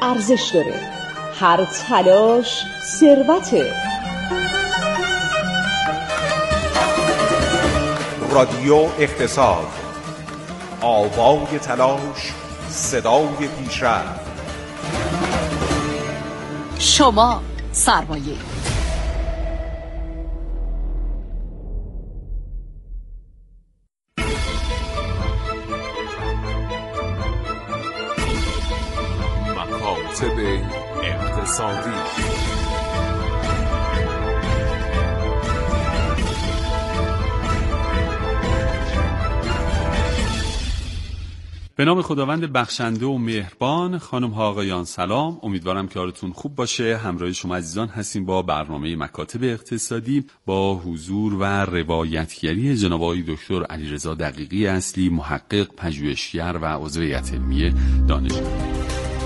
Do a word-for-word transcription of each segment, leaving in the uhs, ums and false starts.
ارزش داره. هر تلاش ثروته. رادیو اقتصاد، آوای تلاش، صدای پیشرفت. شما سرمایه. مکاتب اقتصادی. به نام خداوند بخشنده و مهربان. خانم ها آقایان سلام، امیدوارم که حالتون خوب باشه. همراه شما عزیزان هستیم با برنامه مکاتب اقتصادی با حضور و روایتگری جناب آقای دکتر علیرضا دقیقی اصلی، محقق، پژوهشگر و عضو هیئت علمی دانشگاه.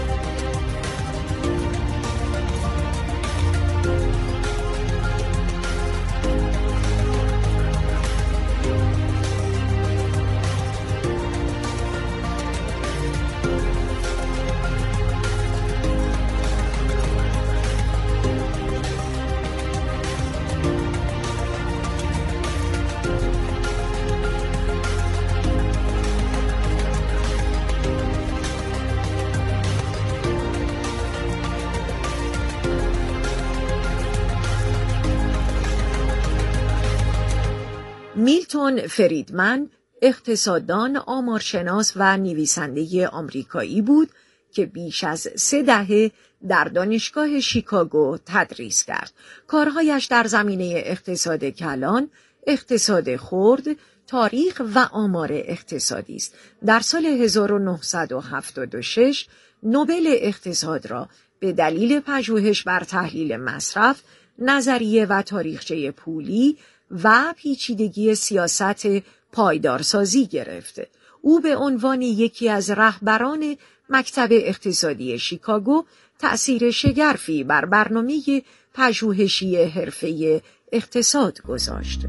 میلتون فریدمن اقتصاددان، آمارشناس و نویسنده آمریکایی بود که بیش از سه دهه در دانشگاه شیکاگو تدریس کرد. کارهایش در زمینه اقتصاد کلان، اقتصاد خرد، تاریخ و آمار اقتصادی است. در سال هزار و نهصد و هفتاد و شش نوبل اقتصاد را به دلیل پژوهش بر تحلیل مصرف، نظریه و تاریخچه پولی و پیچیدگی سیاست پایدارسازی گرفت. او به عنوان یکی از رهبران مکتب اقتصادی شیکاگو تأثیر شگرفی بر برنامه پژوهشی حرفه اقتصاد گذاشت.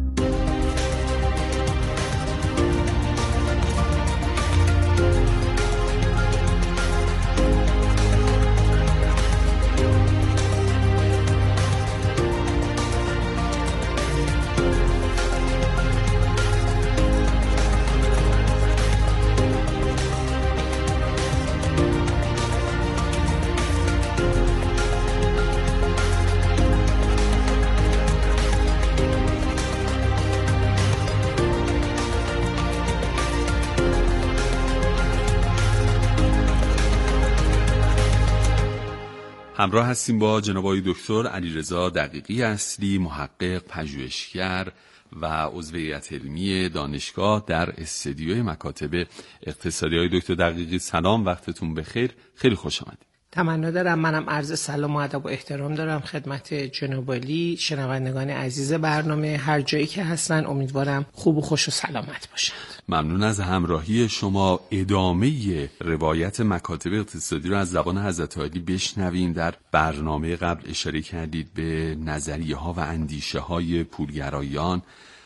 همراه هستیم با جناب آقای دکتر علیرضا دقیقی اصلی، محقق، پژوهشگر و عضو هیئت علمی دانشگاه در استدیوی مکاتب اقتصادی. آقای دکتر دقیقی سلام، وقتتون بخیر، خیلی خوش آمدید. تمنا دارم. منم عرض سلام و ادب و احترام دارم خدمت جناب عالی، شنوندگان عزیز برنامه هر جایی که هستن. امیدوارم خوب و خوش و سلامت باشند. ممنون از همراهی شما. ادامه روایت مکاتب اقتصادی رو از زبان حضرت عالی بشنویم. در برنامه قبل اشاره کردید به نظریه ها و اندیشه های پولگرایان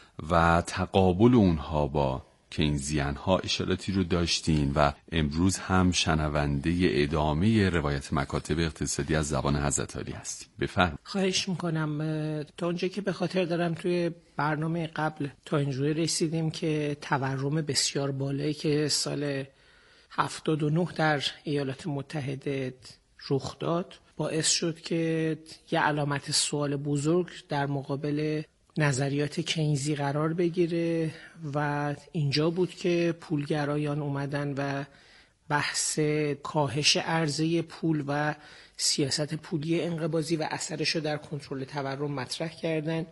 و تقابل اونها با کینزیان ها اشاراتی رو داشتین و امروز هم شنونده ادامه روایت مکاتب اقتصادی از زبان حضرت عالی هستیم. بفرمایید. خواهش میکنم. تا اونجا که به خاطر دارم توی برنامه قبل تا اینجوری رسیدیم که تورم بسیار بالایی که سال هفتاد و نه در ایالات متحده رخ داد باعث شد که یه علامت سوال بزرگ در مقابل نظریات کینزی قرار بگیره و اینجا بود که پولگرایان اومدن و بحث کاهش عرضه پول و سیاست پولی انقباضی و اثرش رو در کنترل تورم مطرح کردن.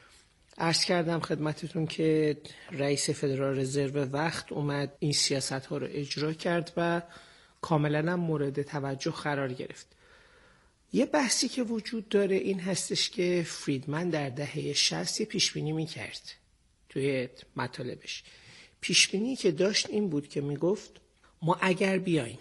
عرض کردم خدمتتون که رئیس فدرال رزرو وقت اومد این سیاست ها رو اجرا کرد و کاملا هم مورد توجه قرار گرفت. یه بحثی که وجود داره این هستش که فریدمن در دهه شصت یه پیشبینی میکرد توی مطالبش. پیشبینی که داشت این بود که میگفت ما اگر بیایم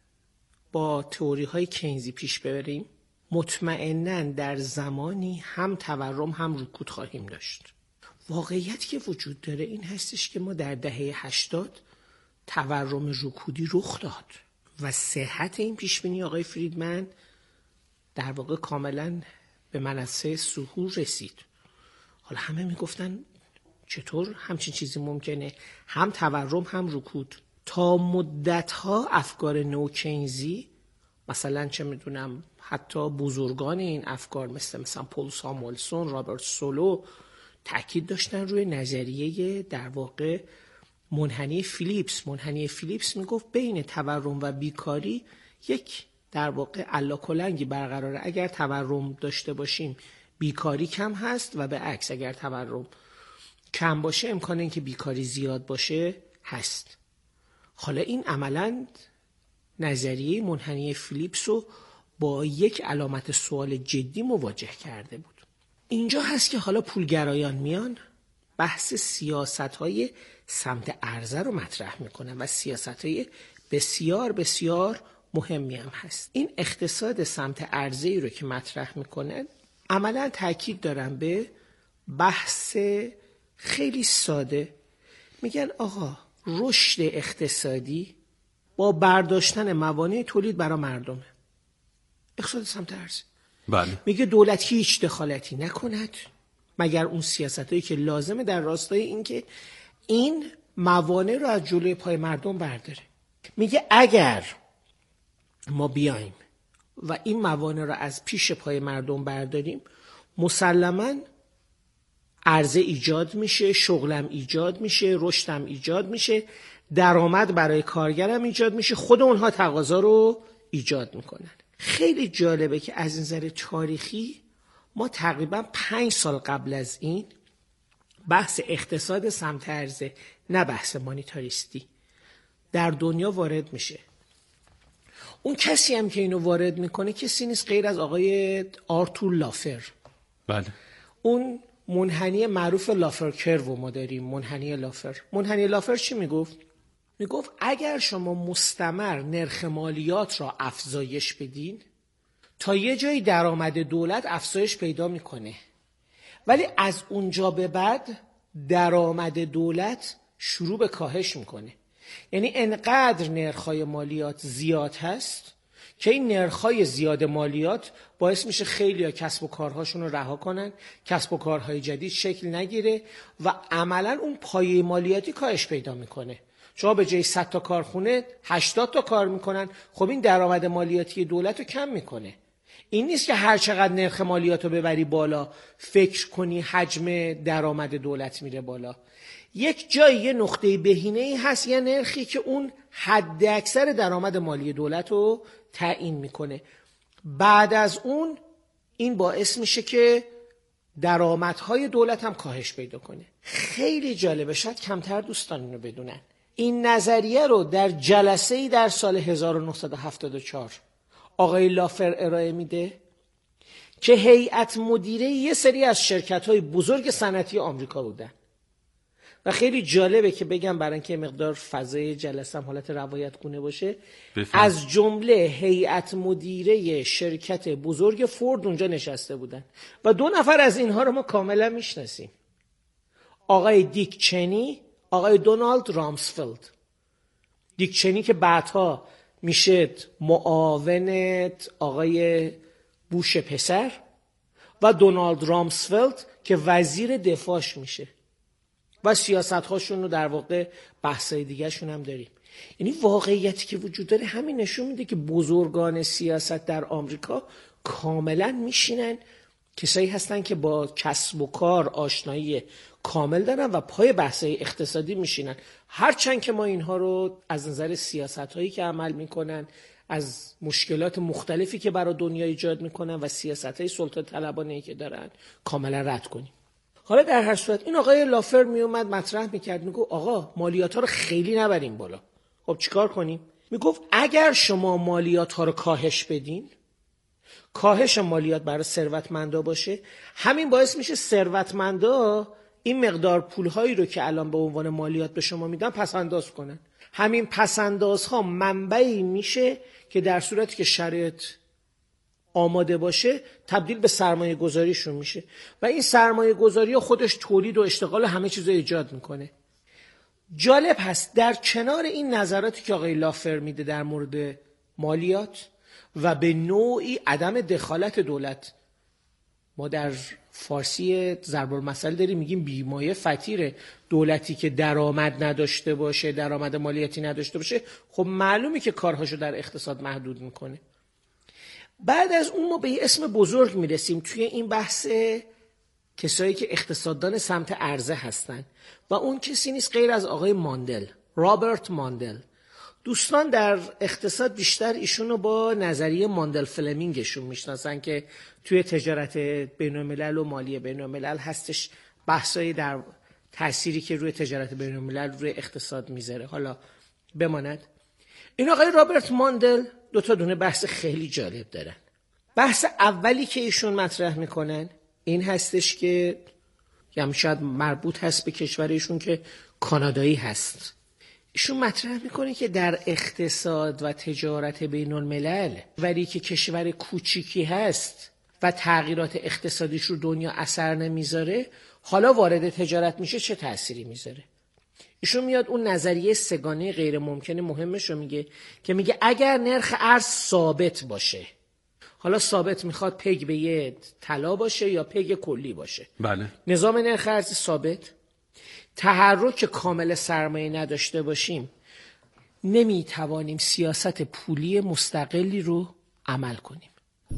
با تئوری های کینزی پیش ببریم مطمئناً در زمانی هم تورم هم رکود خواهیم داشت. واقعیت که وجود داره این هستش که ما در دهه هشتاد تورم رکودی رخ داد و صحت این پیشبینی آقای فریدمن در واقع کاملا به منصه ظهور رسید. حالا همه میگفتن چطور همچین چیزی ممکنه؟ هم تورم هم رکود. تا مدتها افکار نوکینزی، مثلا چه میدونم حتی بزرگان این افکار مثل مثلا پول ساموئلسون، رابرت سولو، تاکید داشتن روی نظریه در واقع منحنی فیلیپس. منحنی فیلیپس میگفت بین تورم و بیکاری یک در واقع الاکلنگی برقراره. اگر تورم داشته باشیم بیکاری کم هست و به عکس اگر تورم کم باشه امکان اینکه بیکاری زیاد باشه هست. حالا این عملاً نظریه منحنی فیلیپس رو با یک علامت سوال جدی مواجه کرده بود. اینجا هست که حالا پولگرایان میان بحث سیاست‌های سمت عرضه رو مطرح میکنن و سیاست‌های بسیار بسیار مهمی هم هست. این اقتصاد سمت عرضه‌ای رو که مطرح میکنن عملاً تاکید دارن به بحث خیلی ساده. میگن آقا رشد اقتصادی با برداشتن موانع تولید برای مردمه. اقتصاد سمت عرضه. بله. میگه دولت هیچ دخالتی نکند مگر اون سیاستایی که لازمه در راستای این که این موانع رو از جلوی پای مردم برداره. میگه اگر ما بیایم و این موانع رو از پیش پای مردم برداریم مسلماً عرضه ایجاد میشه، شغلم ایجاد میشه، رشدم ایجاد میشه، درآمد برای کارگرم ایجاد میشه، خود اونها تقاضا رو ایجاد میکنن. خیلی جالبه که از نظر تاریخی ما تقریبا پنج سال قبل از این بحث اقتصاد سمت عرضه، نه بحث مانیتاریستی، در دنیا وارد میشه. اون کسی هم که اینو وارد میکنه کسی نیست غیر از آقای آرتور لافر. بله. اون منحنی معروف لافر کرو ما داریم. منحنی لافر منحنی لافر چی میگفت؟ میگفت اگر شما مستمر نرخ مالیات را افزایش بدین تا یه جایی درآمد دولت افزایش پیدا میکنه، ولی از اونجا به بعد درآمد دولت شروع به کاهش میکنه. یعنی انقدر نرخ‌های مالیات زیاد هست که این نرخ‌های زیاد مالیات باعث میشه خیلی‌ها کسب و کارهاشون رو رها کنن، کسب و کارهای جدید شکل نگیره و عملاً اون پایه مالیاتی کاهش پیدا میکنه. شما به جای صد تا کارخونه هشتاد تا کار میکنن، خب این درآمد مالیاتی دولت رو کم میکنه. این نیست که هر چقدر نرخ مالیات رو ببری بالا فکر کنی حجم درآمد دولت میره بالا. یک جایی یه نقطه بهینه‌ای هست، یه نرخی که اون حد اکثر درآمد مالی دولت رو تعیین میکنه. بعد از اون این باعث میشه که درآمدهای دولت هم کاهش پیدا کنه. خیلی جالبه، شاید کمتر دوستان اینو بدونن. این نظریه رو در جلسه‌ای در سال هزار و نهصد و هفتاد و چهار آقای لافر ارائه میده که هیئت مدیره یه سری از شرکت‌های بزرگ صنعتی آمریکا بودن و خیلی جالبه که بگم برای اینکه مقدار فضای جلسه هم حالت روایت گونه باشه بفهم. از جمله هیئت مدیره شرکت بزرگ فورد اونجا نشسته بودن و دو نفر از اینها رو ما کاملا میشناسیم، آقای دیک چنی، آقای دونالد رامسفلد. دیک چنی که بعدها میشه معاونت آقای بوش پسر و دونالد رامسفلد که وزیر دفاعش میشه و سیاست هاشون رو در واقع بحثای دیگه شون هم داریم. یعنی واقعیتی که وجود داره همین نشون میده که بزرگان سیاست در آمریکا کاملا میشینن، کسایی هستن که با کسب و کار آشنایی کامل دارن و پای بحثای اقتصادی میشینن. هرچند که ما اینها رو از نظر سیاست هایی که عمل میکنن، از مشکلات مختلفی که برای دنیا ایجاد میکنن و سیاست های سلطه طلبانه‌ای که دارن کاملا رد کنیم. حالا در هر صورت این آقای لافر میومد مطرح میکرد، میگو آقا مالیات ها رو خیلی نبریم بالا. خب چیکار کنیم؟ میگفت اگر شما مالیات ها رو کاهش بدین، کاهش مالیات برای ثروتمندا باشه، همین باعث میشه ثروتمندا این مقدار پولهایی رو که الان به عنوان مالیات به شما میدن پسنداز کنن. همین پسندازها منبعی میشه که در صورتی که شرایط آماده باشه تبدیل به سرمایه گذاریشون میشه و این سرمایه گذاری خودش تولید و اشتغال همه چیز رو ایجاد میکنه. جالب هست در کنار این نظراتی که آقای لافر میده در مورد مالیات و به نوعی عدم دخالت دولت. ما در فارسی ضرب المثل داریم میگیم بیمایه فطیره. دولتی که درآمد نداشته باشه، درآمد مالیاتی نداشته باشه، خب معلومه که کارهاشو در اقتصاد محدود میکنه. بعد از اون ما به یه اسم بزرگ میرسیم توی این بحث کسایی که اقتصاددان سمت عرضه هستن و اون کسی نیست غیر از آقای ماندل، رابرت ماندل. دوستان در اقتصاد بیشتر ایشونو با نظریه ماندل فلمینگشون میشناسن که توی تجارت بین الملل و مالی بین الملل هستش، بحثایی در تأثیری که روی تجارت بین الملل روی اقتصاد میذاره. حالا بماند. این آقای رابرت ماندل دو تا دونه بحث خیلی جالب دارن. بحث اولی که ایشون مطرح میکنن این هستش که یا شاید مربوط هست به کشورشون که کانادایی هست. ایشون مطرح میکنه که در اقتصاد و تجارت بین الملل ولی که کشور کوچیکی هست و تغییرات اقتصادیش رو دنیا اثر نمیذاره، حالا وارد تجارت میشه چه تأثیری میذاره. ایشون میاد اون نظریه سگانه غیر ممکن مهمش رو میگه که میگه اگر نرخ ارز ثابت باشه، حالا ثابت میخواد پگ به یه طلا باشه یا پگ کلی باشه، بله، نظام نرخ ارز ثابت، تحرک کامل سرمایه نداشته باشیم، نمیتوانیم سیاست پولی مستقلی رو عمل کنیم.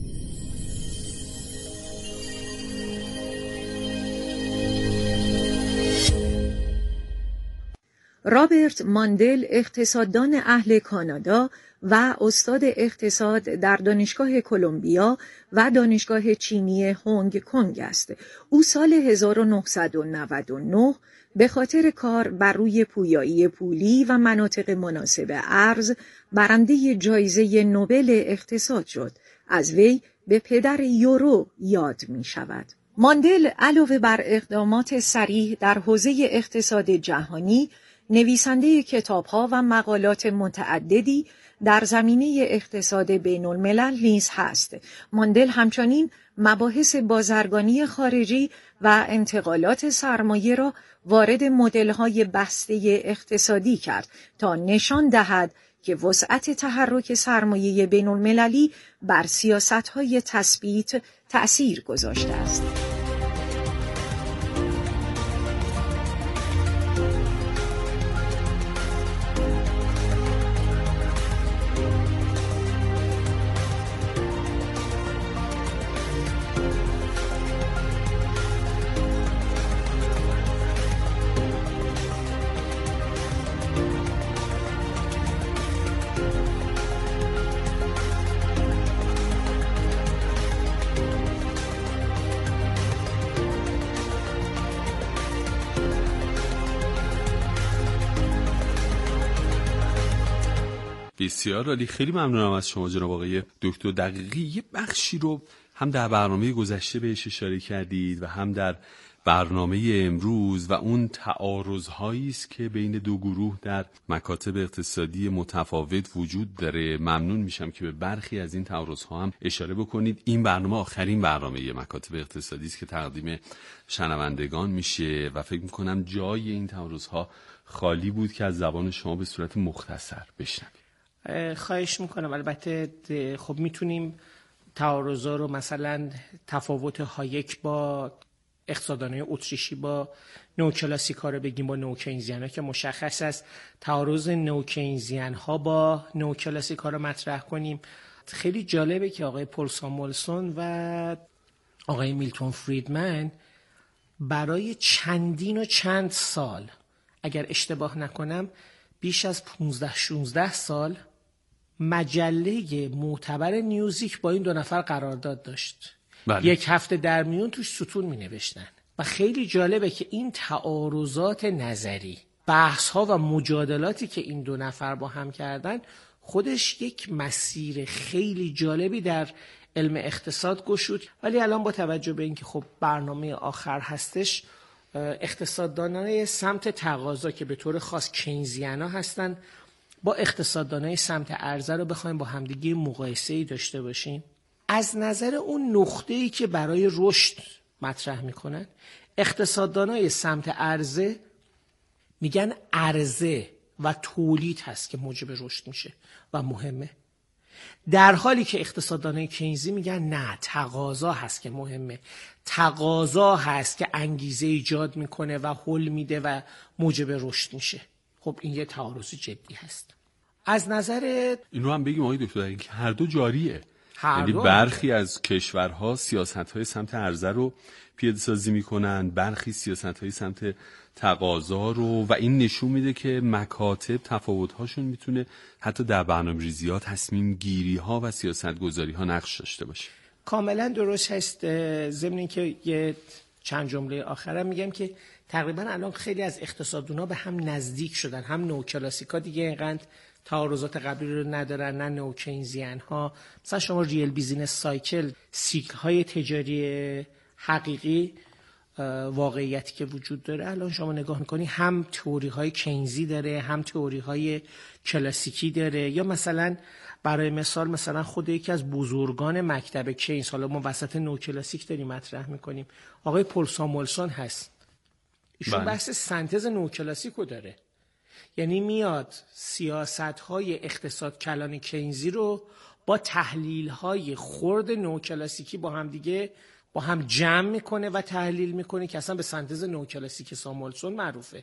رابرت ماندل اقتصاددان اهل کانادا و استاد اقتصاد در دانشگاه کلمبیا و دانشگاه چینی هنگ کنگ است. او سال هزار و نهصد و نود و نه به خاطر کار بر روی پویایی پولی و مناطق مناسب ارز برنده جایزه نوبل اقتصاد شد. از وی به پدر یورو یاد می شود. ماندل علاوه بر اقدامات صریح در حوزه اقتصاد جهانی، نویسنده کتاب‌ها و مقالات متعددی در زمینه اقتصاد بین الملل نیز هست. ماندل همچنین مباحث بازرگانی خارجی و انتقالات سرمایه را وارد مدل‌های بسته اقتصادی کرد تا نشان دهد که وسعت تحرک سرمایه بین المللی بر سیاست‌های تثبیت تأثیر گذاشته است. بسیار عالی، خیلی ممنونم از شما جناب آقای دکتر دقیقی. یه بخشی رو هم در برنامه گذشته بهش اشاره کردید و هم در برنامه امروز و اون تعارض‌هایی است که بین دو گروه در مکاتب اقتصادی متفاوت وجود داره. ممنون میشم که به برخی از این تعارض‌ها هم اشاره بکنید. این برنامه آخرین برنامه مکاتب اقتصادی است که تقدیم شنوندگان میشه و فکر میکنم جای این تعارض‌ها خالی بود که از زبان شما به صورت مختصر بشنویم. خواهش میکنم. البته خب میتونیم تعارضا رو مثلا تفاوت هایک با اقتصاددانای اتریشی با نوکلاسیکا رو بگیم با نوکینزیان ها که مشخص است، تعارض نوکینزیان ها با نوکلاسیکا رو مطرح کنیم. خیلی جالبه که آقای پل ساموئلسون و آقای میلتون فریدمن برای چندین و چند سال، اگر اشتباه نکنم بیش از پانزده شانزده سال، مجله معتبر نیوزیک با این دو نفر قرارداد داشت. بله. یک هفته در میون توش ستون می نوشتن و خیلی جالبه که این تعارضات نظری، بحث ها و مجادلاتی که این دو نفر با هم کردن خودش یک مسیر خیلی جالبی در علم اقتصاد گشود. ولی الان با توجه به اینکه خب برنامه آخر هستش، اقتصاددانای سمت تقاضا که به طور خاص کینزیانا هستن با اقتصاددانای سمت عرضه رو بخوایم با همدیگه مقایسه‌ای داشته باشیم، از نظر اون نقطه‌ای که برای رشد مطرح میکنن، اقتصاددانای سمت عرضه میگن عرضه و تولید هست که موجب رشد میشه و مهمه. در حالی که اقتصاددانای کینزی میگن نه، تقاضا هست که مهمه، تقاضا هست که انگیزه ایجاد میکنه و حل میده و موجب رشد میشه. خب این یه تعارض جدی هست. از نظر اینو هم بگیم آقای دکتر که هر دو جاریه، یعنی برخی از کشورها سیاست‌های سمت عرضه رو پیاده‌سازی میکنن، برخی سیاست‌های سمت تقاضا رو، و این نشون میده که مکاتب تفاوت‌هاشون میتونه حتی در برنامه‌ریزی‌ها، تصمیم گیری‌ها و سیاست‌گذاری‌ها نقش داشته باشه. کاملا درست هست. ضمن اینکه یه چند جمله آخرم میگم که تقریبا الان خیلی از اقتصاددونا به هم نزدیک شدن، هم نوکلاسیکا دیگه اینقدر تعارضات قبلی رو ندارن، نه نوکینزیان ها. مثلا شما ریل بیزینس سایکل، سیکل های تجاری حقیقی، واقعیتی که وجود داره الان شما نگاه میکنی هم تئوری های کینزی داره، هم تئوری های کلاسیکی داره. یا مثلا برای مثال مثلا خود یکی از بزرگان مکتب کینز، حالا ما وسط نوکلاسیک داریم مطرح میکنیم، آقای پل ساموئلسون هست. ایشون بحث سنتز نوکلاسیکو داره، یعنی میاد سیاست‌های اقتصاد کلان کینزی رو با تحلیل‌های خرد نوکلاسیکی با هم دیگه با هم جمع میکنه و تحلیل میکنه که اصلا به سنتز نوکلاسیک ساموئلسون معروفه.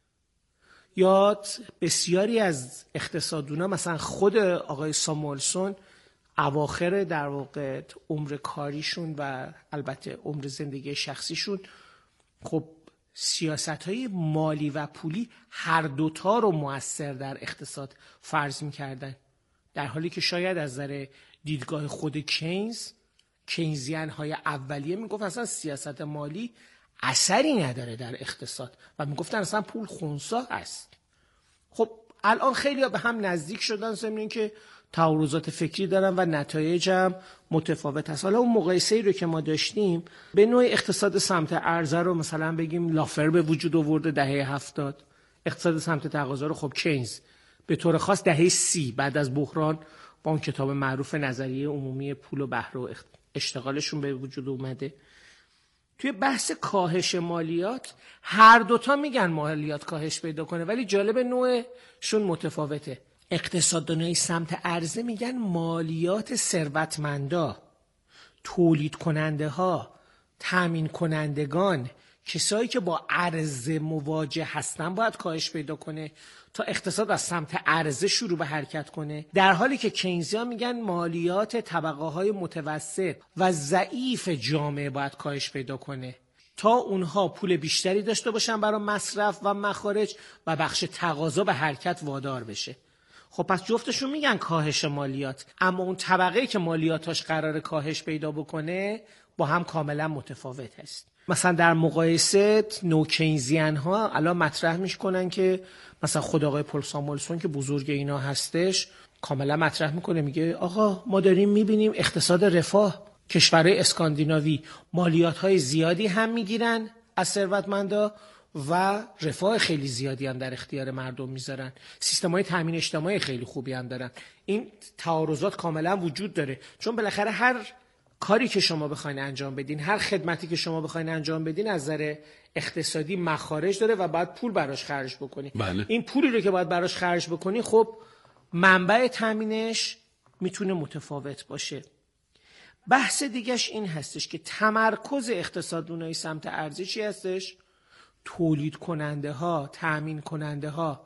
یا بسیاری از اقتصاددونا مثلا خود آقای ساموئلسون اواخر در واقع عمر کاریشون و البته عمر زندگی شخصیشون خب سیاست‌های مالی و پولی هر دوتا رو مؤثر در اقتصاد فرض می‌کردن، در حالی که شاید از نظر دیدگاه خود کینز، کینزیان‌های اولیه میگفت اصلا سیاست مالی اثری نداره در اقتصاد و میگفتن اصلا پول خنثی است. خب الان خیلی‌ها به هم نزدیک شدن، ضمن اینکه تعارضات فکری دارن و نتایج هم متفاوت هست. حالا اون مقایسه‌ای رو که ما داشتیم به نوع اقتصاد سمت عرضه رو مثلا بگیم لافر به وجود آورده دهه هفتاد، اقتصاد سمت تقاضا رو خب کینز به طور خاص دهه سی بعد از بحران با اون کتاب معروف نظریه عمومی پول و بهره و اشتغالشون به وجود اومده. توی بحث کاهش مالیات هر دوتا میگن مالیات کاهش پیدا کنه، ولی جالب نوعشون متفاوته. اقتصاددانای سمت عرضه میگن مالیات ثروتمندا، تولید کننده ها، تامین کنندگان، کسایی که با عرضه مواجه هستن باید کاهش پیدا کنه تا اقتصاد از سمت عرضه شروع به حرکت کنه، در حالی که کینزیا میگن مالیات طبقه های متوسط و ضعیف جامعه باید کاهش پیدا کنه تا اونها پول بیشتری داشته باشن برای مصرف و مخارج و بخش تقاضا به حرکت وادار بشه. خب پس جفتشون میگن کاهش مالیات، اما اون طبقه‌ای که مالیاتاش قراره کاهش پیدا بکنه با هم کاملا متفاوت است. مثلا در مقایسه نوکینزیان ها الان مطرح میکنن که مثلا خود آقای پل ساموئلسون که بزرگ اینا هستش کاملا مطرح میکنه، میگه آقا ما داریم میبینیم اقتصاد رفاه کشورهای اسکاندیناوی مالیات های زیادی هم میگیرن از ثروتمندا و رفاه خیلی زیادی هم در اختیار مردم میذارن، سیستم‌های تامین اجتماعی خیلی خوبی هم دارن. این تعارضات کاملا وجود داره، چون بالاخره هر کاری که شما بخواید انجام بدین، هر خدمتی که شما بخواید انجام بدین از نظر اقتصادی مخارج داره و باید پول براش خرج بکنی. بله. این پولی رو که باید براش خرج بکنی خب منبع تامینش میتونه متفاوت باشه. بحث دیگهش این هستش که تمرکز اقتصاددونای سمت ارزی چی هستش؟ تولید کننده ها، تامین کننده ها.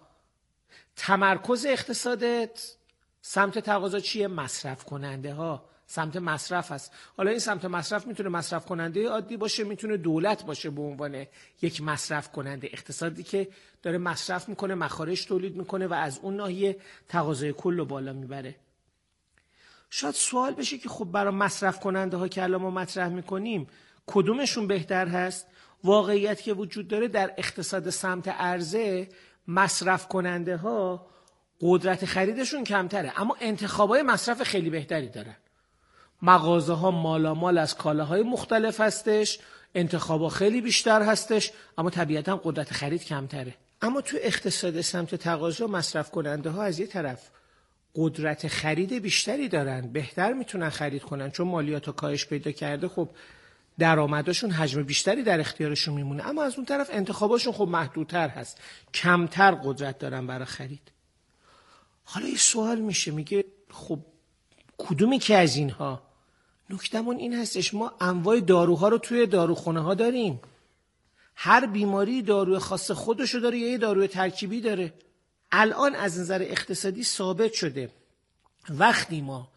تمرکز اقتصادت سمت تقاضا چیه؟ مصرف کننده ها، سمت مصرف هست. حالا این سمت مصرف میتونه مصرف کننده عادی باشه، میتونه دولت باشه به عنوان یک مصرف کننده، اقتصادی که داره مصرف میکنه، مخارج تولید میکنه و از اون ناحیه تقاضای کل رو بالا میبره. شاید سوال بشه که خب برای مصرف کننده ها که الان ما مطرح میکنیم کدومشون بهتر هست؟ واقعیت که وجود داره در اقتصاد سمت عرضه مصرف کننده ها قدرت خریدشون کمتره، اما انتخابای مصرف خیلی بهتری دارن. مغازه ها مالامال از کالاهای مختلف هستش، انتخابا خیلی بیشتر هستش، اما طبیعتا قدرت خرید کمتره. اما تو اقتصاد سمت تقاضا مصرف کننده ها از یه طرف قدرت خرید بیشتری دارن، بهتر میتونن خرید کنن، چون مالیات کاهش پیدا کرده خب درآمدشون حجم بیشتری در اختیارشون میمونه، اما از اون طرف انتخاباشون خب محدودتر هست، کمتر قدرت دارن برای خرید. حالا یه سوال میشه، میگه خب کدومی که از اینها؟ نکتمون این هستش ما انواع داروها رو توی داروخونه ها داریم. هر بیماری داروی خاص خودشو داره یا یه داروی ترکیبی داره. الان از نظر اقتصادی ثابت شده وقتی ما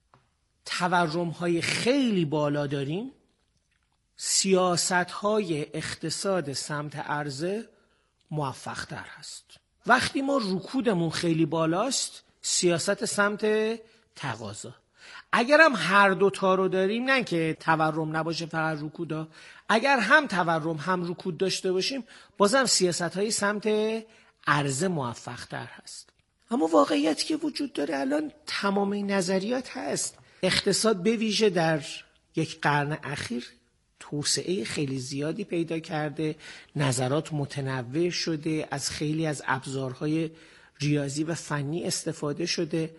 تورم‌های خیلی بالا داریم، سیاست‌های اقتصاد سمت عرضه موفق‌تر هست. وقتی ما رکودمون خیلی بالاست، سیاست سمت تقاضا. اگر هم هر دوتا رو داریم، نه که تورم نباشه فقط رکودا، اگر هم تورم هم رکود داشته باشیم، بازم سیاست‌های سمت عرضه موفق‌تر هست. اما واقعیت که وجود داره الان تمام نظریات هست. اقتصاد به ویژه در یک قرن اخیر توسعه خیلی زیادی پیدا کرده، نظرات متنوع شده، از خیلی از ابزارهای ریاضی و فنی استفاده شده.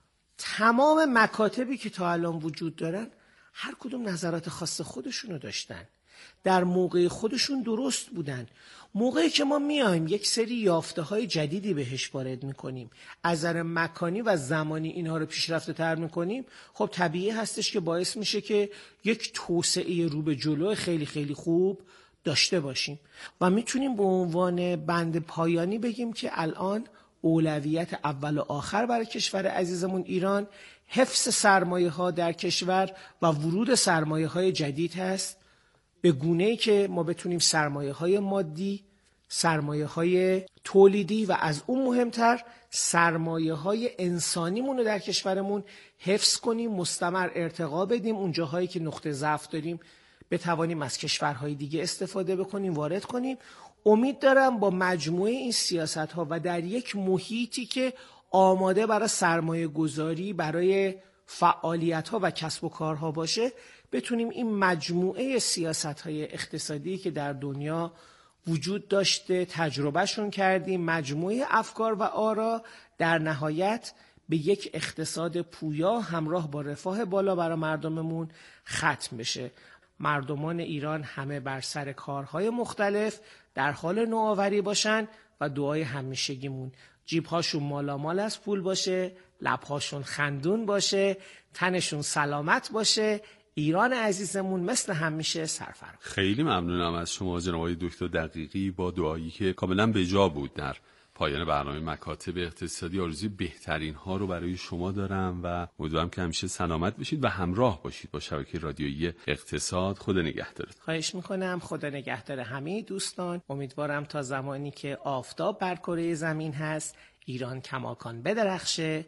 تمام مکاتبی که تا الان وجود دارن هر کدوم نظرات خاص خودشونو داشتن، در موقع خودشون درست بودن. موقعی که ما میایم یک سری یافته های جدیدی بهش وارد میکنیم، از نظر مکانی و زمانی اینها رو پیشرفته تر میکنیم، خب طبیعی هستش که باعث میشه که یک توسعه رو به جلو خیلی خیلی خوب داشته باشیم و میتونیم به عنوان بند پایانی بگیم که الان اولویت اول و آخر برای کشور عزیزمون ایران حفظ سرمایه ها در کشور و ورود سرمایه های جدید هست، به گونه‌ای که ما بتونیم سرمایه های مادی، سرمایه های تولیدی و از اون مهمتر سرمایه های انسانیمون رو در کشورمون حفظ کنیم، مستمر ارتقا بدیم، اون جاهایی که نقطه ضعف داریم بتوانیم از کشورهای دیگه استفاده بکنیم، وارد کنیم. امید دارم با مجموعه این سیاست ها و در یک محیطی که آماده برای سرمایه گذاری، برای فعالیت ها و کسب و کارها باشه، بتونیم این مجموعه سیاست های اقتصادی که در دنیا وجود داشته تجربهشون کردیم، مجموعه افکار و آرا، در نهایت به یک اقتصاد پویا همراه با رفاه بالا برای مردممون ختم بشه. مردمان ایران همه بر سر کارهای مختلف در حال نوآوری باشن و دعای همیشگیمون جیبهاشون مالامال از پول باشه، لبهاشون خندون باشه، تنشون سلامت باشه. ایران عزیزمون مثل همیشه سرفراز. خیلی ممنونم از شما جناب آقای دکتر دقیقی، با دعایی که کاملا بجا بود در پایان برنامه مکاتب اقتصادی. آرزوی بهترین ها رو برای شما دارم و امیدوارم که همیشه سلامت باشید و همراه باشید با شبکه رادیویی اقتصاد. خدا نگهدارت. خواهش میکنم. خدا نگهدار همه دوستان. امیدوارم تا زمانی که آفتاب بر کره زمین هست ایران کماکان بدرخشه،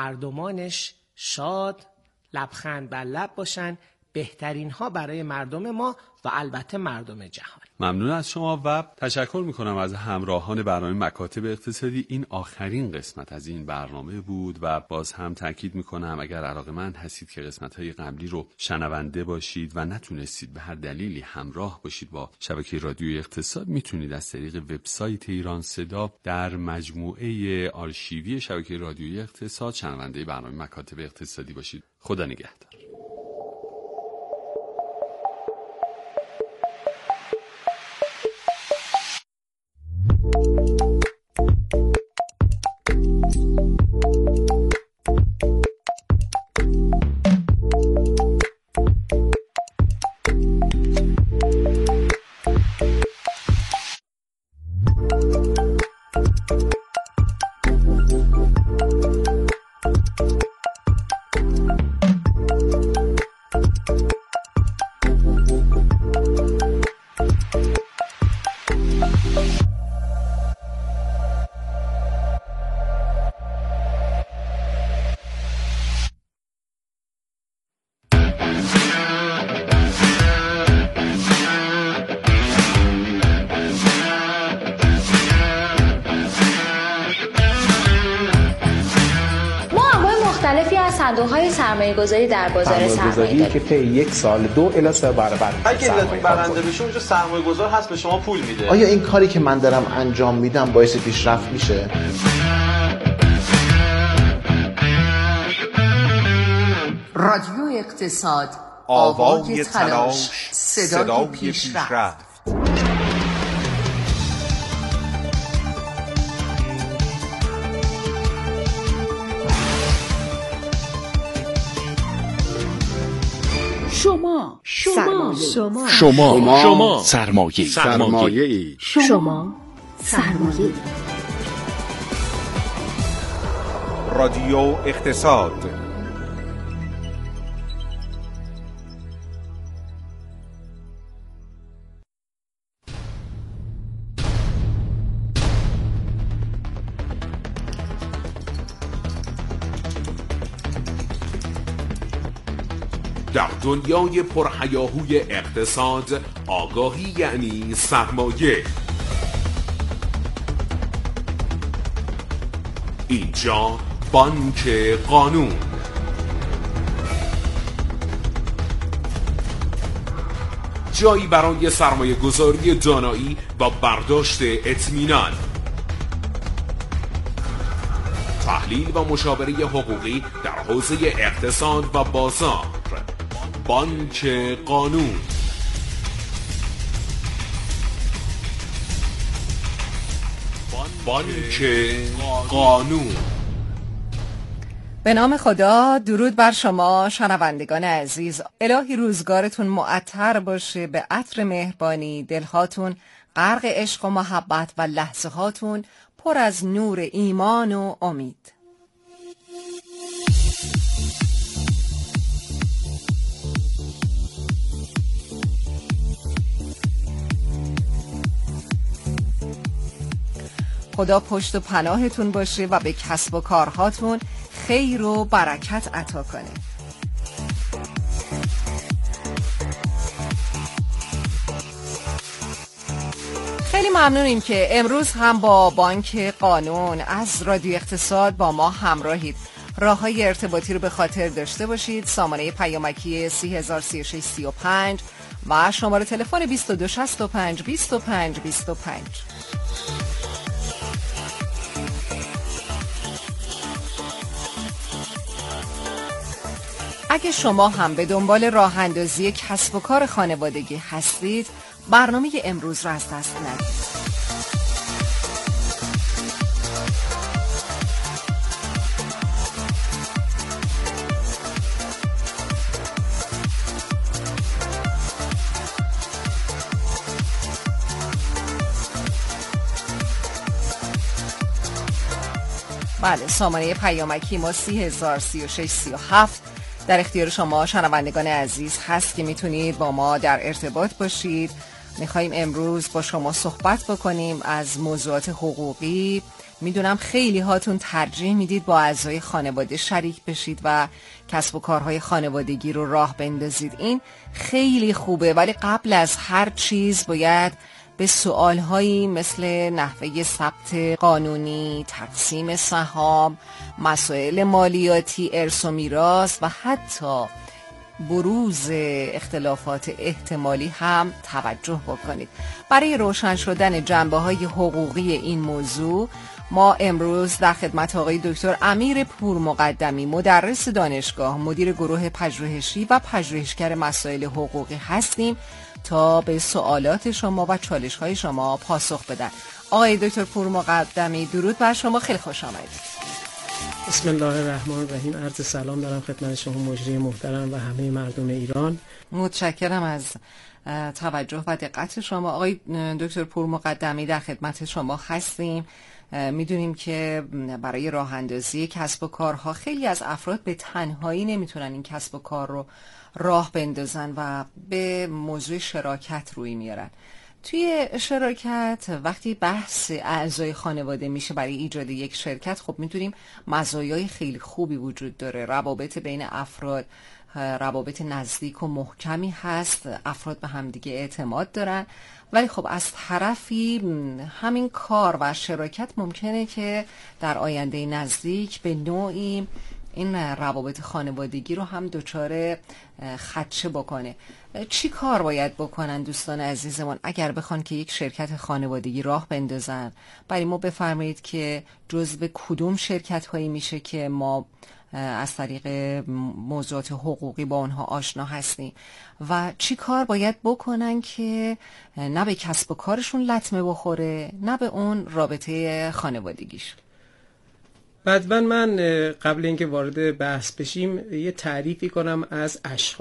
مردمانش شاد، لبخند بر لب باشن، بهترین ها برای مردم ما و البته مردم جهان. ممنون از شما و تشکر میکنم از همراهان برنامه مکاتب اقتصادی. این آخرین قسمت از این برنامه بود و باز هم تاکید میکنم اگر علاقه‌مند هستید که قسمت‌های قبلی رو شنونده باشید و نتونستید به هر دلیلی همراه باشید با شبکه رادیوی اقتصاد، میتونید از طریق وبسایت ایران صدا در مجموعه آرشیوی شبکه رادیویی اقتصاد شنونده برنامه مکاتب اقتصادی باشید. خدا نگهدار. صندوق‌های سرمایه‌گذاری در بازار سرمایه داریم که طی یک سال دو الی سه برابر اگه علتون برنده بشه اونجا سرمایه‌گذار هست به شما پول میده. آیا این کاری که من دارم انجام میدم باعث پیشرفت میشه؟ رادیو اقتصاد، آوای تلاش، صدای پیشرفت. شما شما شما شما شما سرمایه سرمایه شما سرمایه رادیو اقتصاد. در دنیای پرهیاهوی اقتصاد، آگاهی یعنی سرمایه. اینجا بانک قانون. جایی برای سرمایه گذاری دانایی و برداشت اطمینان، تحلیل و مشاوره حقوقی در حوزه اقتصاد و بازار. بانک قانون. بانک قانون. به نام خدا، درود بر شما شنوندگان عزیز. الهی روزگارتون معطر باشه به عطر مهربانی، دلهاتون غرق عشق و محبت و لحظه هاتون پر از نور ایمان و امید. خدا پشت و پناهتون باشه و به کسب و کارهاتون خیر و برکت عطا کنه. خیلی ممنونیم که امروز هم با بانک قانون از رادیو اقتصاد با ما همراهید. راه‌های ارتباطی رو به خاطر داشته باشید. سامانه پیامکی سی هزار سی و شش سی و پنج و شماره تلفن بیست و دو شصت و پنج بیست و پنج بیست و پنج. اگه شما هم به دنبال راه اندازی کسب و کار خانوادگی هستید، برنامه امروز را از دست ندید. بله، سامانه پیامکی ما سی هزار سی و شش سی و هفت در اختیار شما شنوندگان عزیز هست که میتونید با ما در ارتباط باشید. میخواییم امروز با شما صحبت بکنیم از موضوعات حقوقی. میدونم خیلی هاتون ترجیح میدید با اعضای خانواده شریک بشید و کسب و کارهای خانوادگی رو راه بندازید. این خیلی خوبه، ولی قبل از هر چیز باید به سوالهایی مثل نحوه ثبت قانونی، تقسیم سهام، مسائل مالیاتی، ارث و میراث و حتی بروز اختلافات احتمالی هم توجه بکنید. برای روشن شدن جنبه‌های حقوقی این موضوع ما امروز در خدمت آقای دکتر امیر پورمقدمی، مدرس دانشگاه، مدیر گروه پژوهشی و پژوهشگر مسائل حقوقی هستیم تا به سوالات شما و چالش‌های شما پاسخ بدن. آقای دکتر پورمقدمی، درود بر شما، خیلی خوش آمدید. بسم الله الرحمن الرحیم. عرض سلام دارم خدمت شما مجری محترم و همه مردم ایران. متشکرم از توجه و دقت شما. آقای دکتر پورمقدمی، در خدمت شما هستیم. میدونیم که برای راه اندازی کسب و کارها خیلی از افراد به تنهایی نمیتونن این کسب و کار رو راه بندازن و به موضوع شراکت روی میارن. توی شراکت وقتی بحث اعضای خانواده میشه برای ایجاد یک شرکت، خب میدونیم مزایای خیلی خوبی وجود داره. روابط بین افراد روابط نزدیک و محکمی هست، افراد به همدیگه اعتماد دارن، ولی خب از طرفی همین کار و شراکت ممکنه که در آینده نزدیک به نوعی این روابط خانوادگی رو هم دچار خدشه بکنه. چی کار باید بکنن دوستان عزیزمان اگر بخوان که یک شرکت خانوادگی راه بندازن؟ برای ما بفرمایید که جزو کدوم شرکت هایی میشه که ما از طریق موضوعات حقوقی با اونها آشنا هستیم و چی کار باید بکنن که نه به کسب و کارشون لطمه بخوره نه به اون رابطه خانوادگیش؟ بعداً من قبل اینکه وارد بحث بشیم یه تعریفی کنم از اشخاص